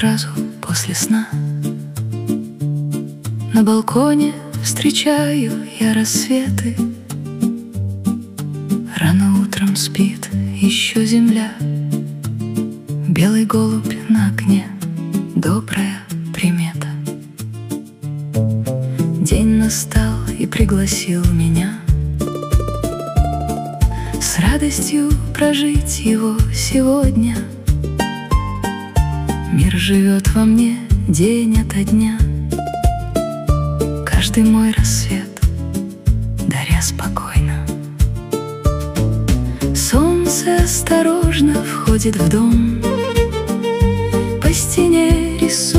сразу после сна. На балконе встречаю я рассветы. Рано утром спит еще земля. Белый голубь на окне — добрая примета. День настал и пригласил меня с радостью прожить его сегодня. Мир живет во мне день ото дня, каждый мой рассвет даря спокойно. Солнце осторожно входит в дом, по стене рисует